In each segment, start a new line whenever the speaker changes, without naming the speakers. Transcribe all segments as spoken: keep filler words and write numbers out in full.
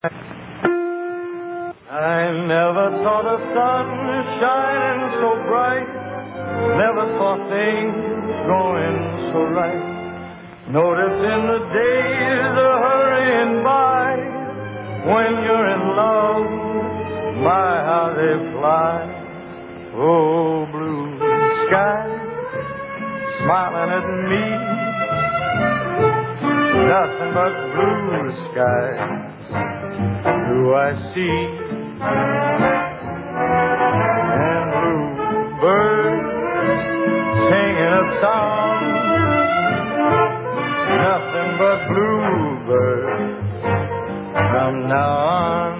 I never saw the sun shining so bright, never saw things going so right. Noticing the days are hurrying by, when you're in love, my, how they fly. Oh, blue sky, smiling at me, nothing but blue skies do I see. And blue birds singing a song, nothing but bluebirds from now on.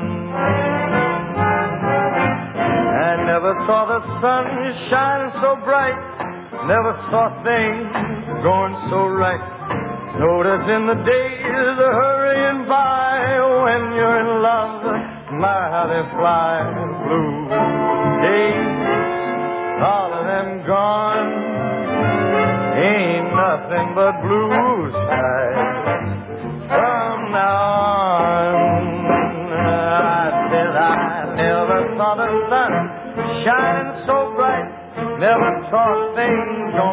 I never saw the sun shine so bright, never saw things going so right. Noticing the days are hurrying by, when you're in love, my, how they fly. Blue days, all of them gone, ain't nothing but blue skies from now on. I said I never saw the sun shining so bright, never saw things